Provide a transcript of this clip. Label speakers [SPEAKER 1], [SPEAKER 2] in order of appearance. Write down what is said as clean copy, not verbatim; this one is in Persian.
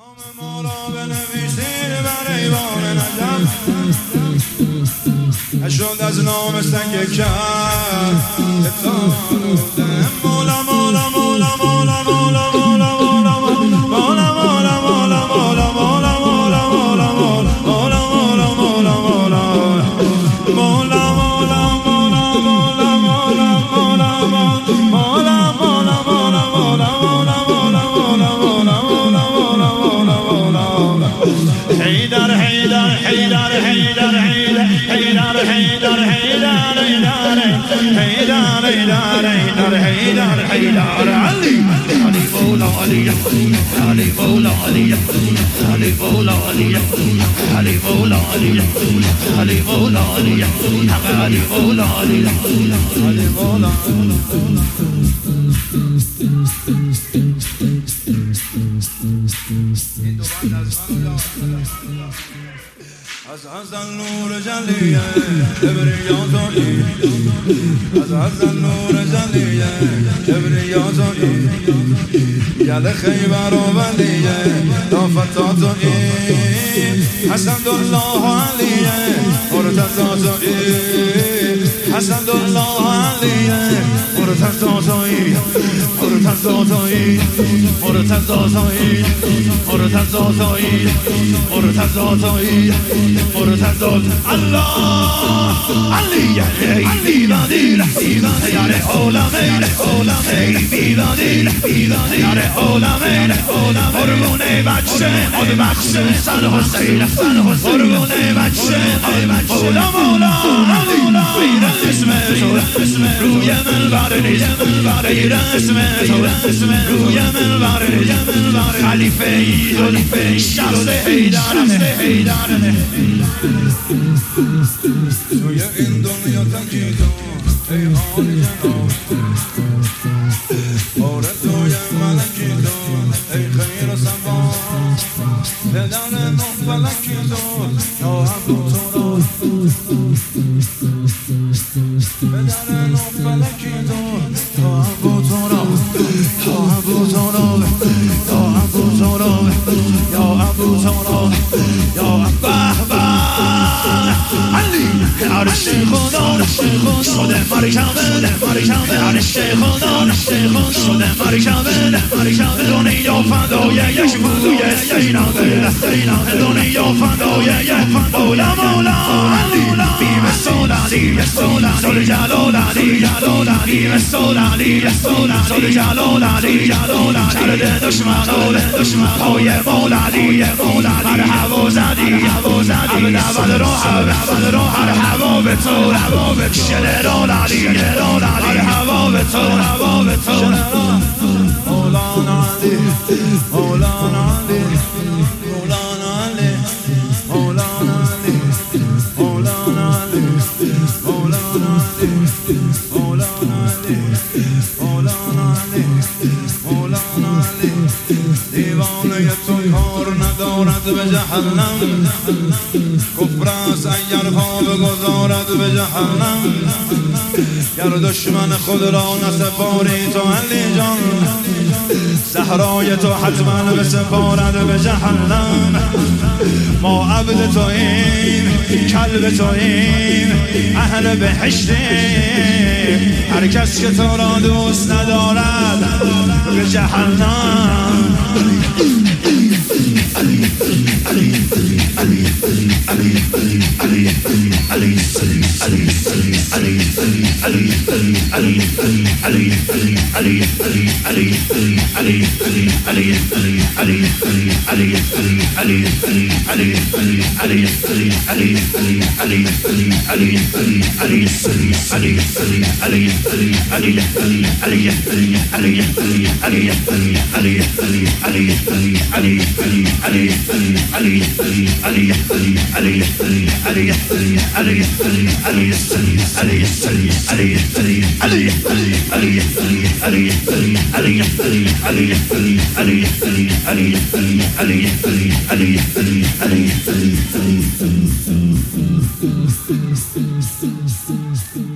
[SPEAKER 1] ما را بنویسید بر ایوان نجف، نشد از نام سنگ کرد مولا مولا مولا مولا مولا مولا مولا مولا مولا مولا مولا مولا مولا مولا از نور جلیه کبریاتایی، از نور جلیه کبریاتایی، یل خیبر و ولیه دافتاتایی، حسن الله علیه مرتضاتایی، حسن الله علیه مرتضاتایی، مرتضاتایی مرتضاتایی مرتضاتایی مرتضاتایی مرتضات الله علیه بیوادیل یار عالمین بیوادیل یار عالمین قربون بچه سن حسین قربون بچه مولا مولا غیر اسم تو روی منبر نیست، غیر اسم تو روی منبر نیست، خلیفه ای شخص حیدرانه توی این دنیا تنگیدم ای حال جناب، باره توی ملکیدم ای خیر و سبا، پدر نه فلکیدم یا عبدو تورا، پدر نه فلکیدم یا عبدو تورا، یا عبدو تورا، یا عبدو تورا، یا عبدو تورا، یا عبدو علی عرش خدا شده مرکبه عرش خدا شده مرکبه دنیا فدای یک بوی سیناده دنیا فدای یک مولا مولا علی بیم سولانی زل جلالانی بیم سولانی زل جلالانی کرده دشمن های مولانی هر هوا زدی اول رو هر هوا به تو شنرال علی هر هوا به تو مولانا علی مولانا علی مولانا علی مولانا علی مولانا علی مولانا علی مولانا علی مولانا علی مولانا علی دیوانه تو کار ندارد به جهنم، کفر است اگر پا بگذارد به جهنم، گر دشمن خود را نسپاری تو علی جان، صحرای تو حتما بسپارد به جهنم، ما عبد توییم کلب توییم اهل بهشتیم، هر کس که تو را دوست ندارد به جهنم. Ali